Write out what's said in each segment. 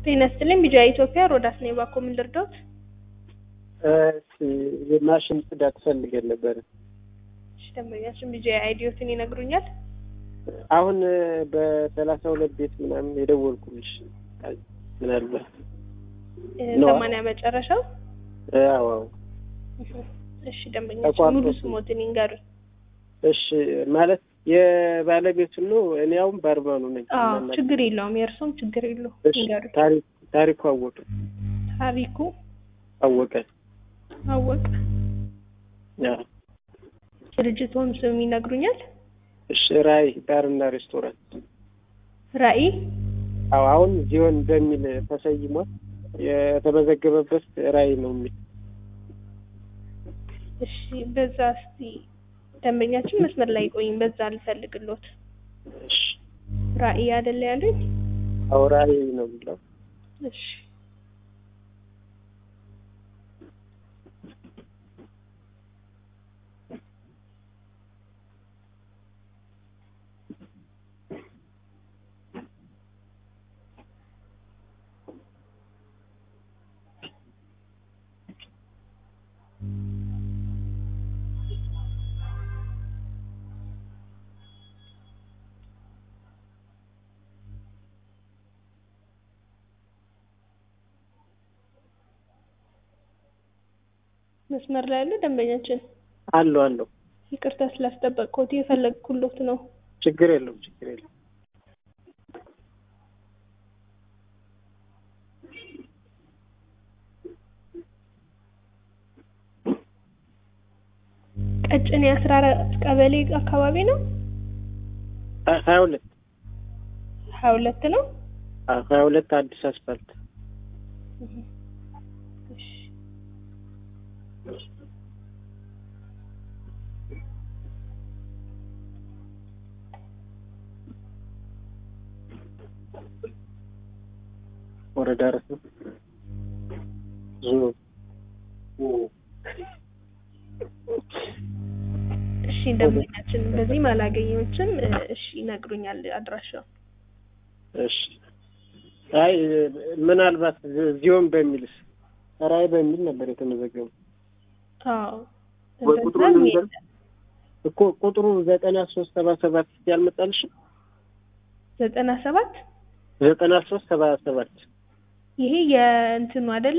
ጤና ይስጥልኝ ቢጃ ኢትዮጵያ ሮዳስ ነኝ ባኮ ምን ልርዳዎት? የማሽን ጽዳት ፈልገን ነበር። እሺ ደንበኛችን ቢጃ አይዲዮትን ይነግሩኛል? አሁን በ32 ቤት ምናምን የደወልኩልሽ ምናልባት 80 መጨረሻው? አዎ። እሺ ደንበኛችን ሙሉ ስሞትን ይንገሩኝ። እሺ ማለት የባለቤቱን ነው። እኔ አሁን ባርባኑ ነኝ። ችግር የለውም የእርሶም ችግር የለውም ይንገሩኝ። ታሪኩ አወቀ። ታሪኩ አወቀ። ድርጅቱን ስም ይነግሩኛል? እሺ ራይ ባርና ሬስቶራንት። ራይ? አሁን ዚዮን በሚል ተሰይሟል። የተመዘገበበት ራይ ነው የሚል። እሺ በዛ እስቲ ደንበኛችን መስመር ላይ ቆይኝ፣ በዛ ልፈልግሎት። እሺ ራይ አይደለ ያሉኝ? አዎ ራይ ነው የሚለው። እሺ መስመር ላይ ያሉ ደንበኛችን አሉ። ይቅርታ ስላስጠበቅኩት የፈለግኩሎት ነው። ችግር የለውም። ቀጭኔ 14 ቀበሌ አካባቢ ነው። 22 ነው። 22 አዲስ አስፋልት። ወረዳ ረሱ እሺ ደንበኛችን በዚህ ማላገኘዎችም እሺ ይነግሩኛል አድራሻው። እሺ አይ ምናልባት ዚዮን በሚልስ ራይ በሚል ነበር የተመዘገበው። አዎ ቁጥሩ 9377 ያልመጣልሽ? 9377 ይሄ የእንትኑ አይደለ?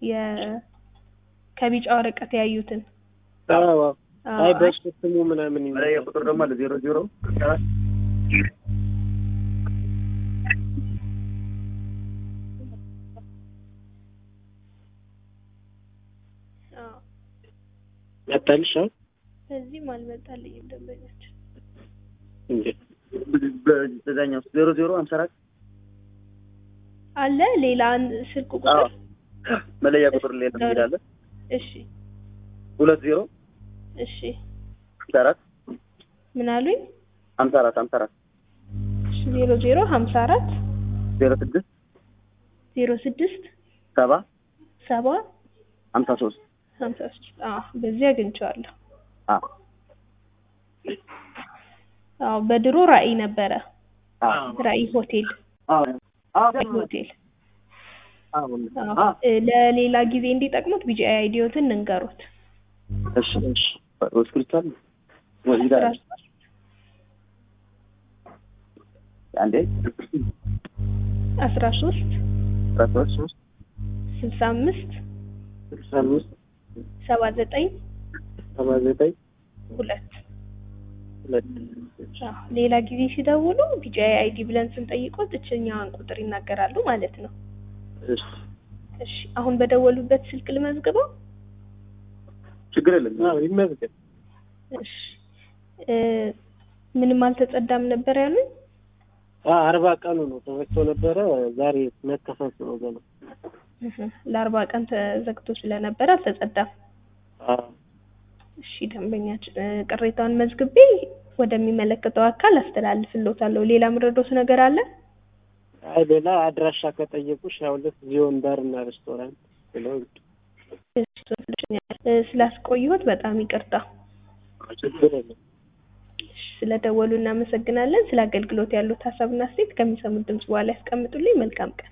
ከቢጫ ወረቀት ያዩትን። አዎ አይ በስሙ ምናምን ይሄ ቁጥር ደግሞ አለ 00 ያጣልሽ? እዚህ አልመጣልኝም ደንበኛችን። እንዴ በዛኛው 0054 አለ ሌላ ስልክ ቁጥር መለያ ቁጥር ሌላ ይላል። እሺ 20 እሺ 54 ምን አሉኝ? 54 እሺ 0054 06 7 53 በዚህ አግኝቼዋለሁ። በድሮ ራዕይ ነበረ። ራዕይ ሆቴል። ለሌላ ጊዜ እንዲጠቅሙት ቢጂ አይዲዮትን እንንገሩት። እሺ ሆስፒታል ወዲዳ አንዴ 13 65 79 2 ሌላ ጊዜ ሲደውሉ ቢጂ አይዲ ብለን ስንጠይቆት እኛን ቁጥር ይናገራሉ ማለት ነው። እሺ አሁን በደወሉበት ስልክ ልመዝግበው? ችግር የለም። ይመዝገብ። እሺ ምንም አልተጸዳም ነበር ያሉኝ? 40 ቀኑ ነው ተዘግቶ ነበረ። ዛሬ መከፈት ነው ገና። ለ40 ቀን ተዘግቶ ስለነበረ አልተጸዳም። እሺ ደንበኛችን ቅሬታውን መዝግቤ ወደሚመለከተው አካል አስተላልፍልዎታለሁ። ሌላ ምረዶት ነገር አለ? አይ ሌላ አድራሻ ከጠየቁሽ 22 ዚዮን ባርና ሬስቶራንት ብለው ስላስቆየሁት በጣም ይቅርታ። ችግር የለም። ስለደወሉ እናመሰግናለን። ስለ አገልግሎት ያሉት ሀሳብና አስተያየት ከሚሰሙት ድምጽ በኋላ ያስቀምጡልኝ። መልካም ቀን።